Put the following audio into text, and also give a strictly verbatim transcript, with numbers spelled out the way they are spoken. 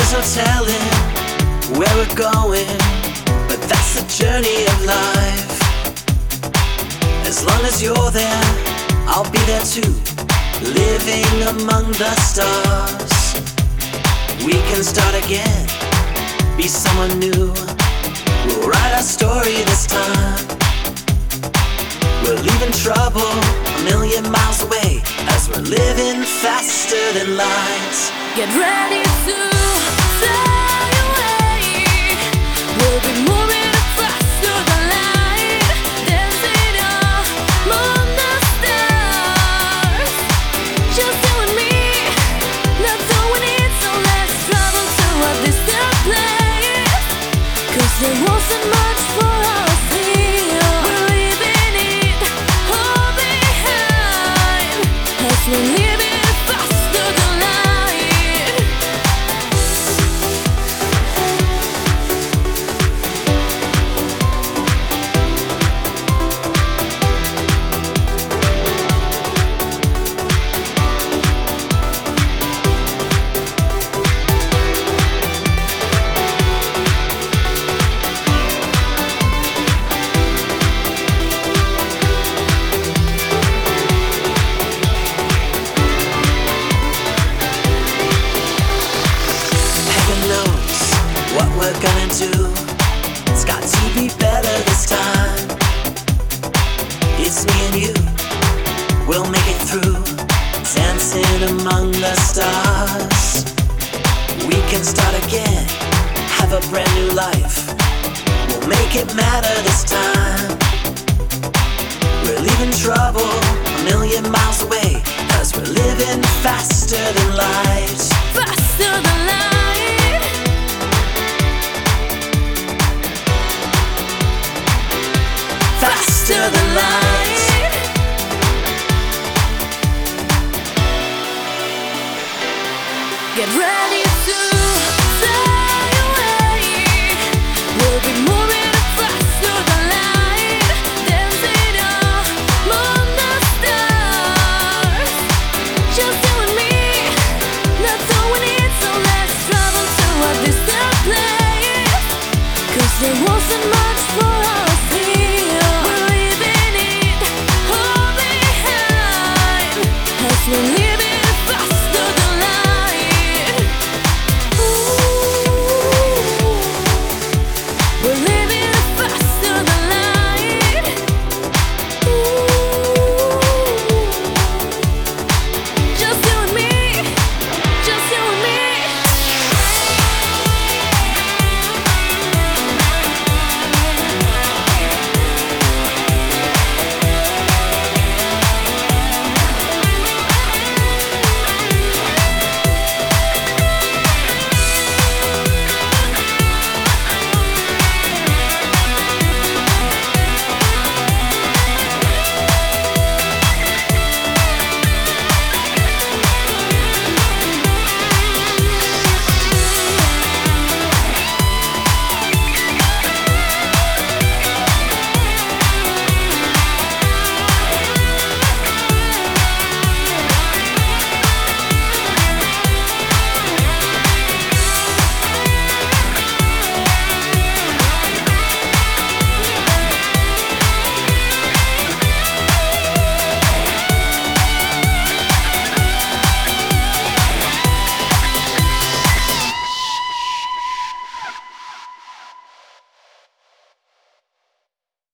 There's no telling where we're going, but that's the journey of life. As long as you're there, I'll be there too, living among the stars. We can start again, be someone new. We'll write our story this time. We're leaving trouble a million miles away, as we're living faster than light. Get ready to fly away. We'll be moving faster than light, dancing among the stars. Just you and me, that's all we need. So let's travel to a distant place, 'cause there wasn't much for us here. We're leaving it all behind, as we're living faster than light. What we're gonna do, it's got to be better this time. It's me and you, we'll make it through, dancing among the stars. We can start again, have a brand new life. We'll make it matter this time. We're leaving trouble a million miles away, 'cause we're living faster than light. Faster than light. Faster than light. Get ready to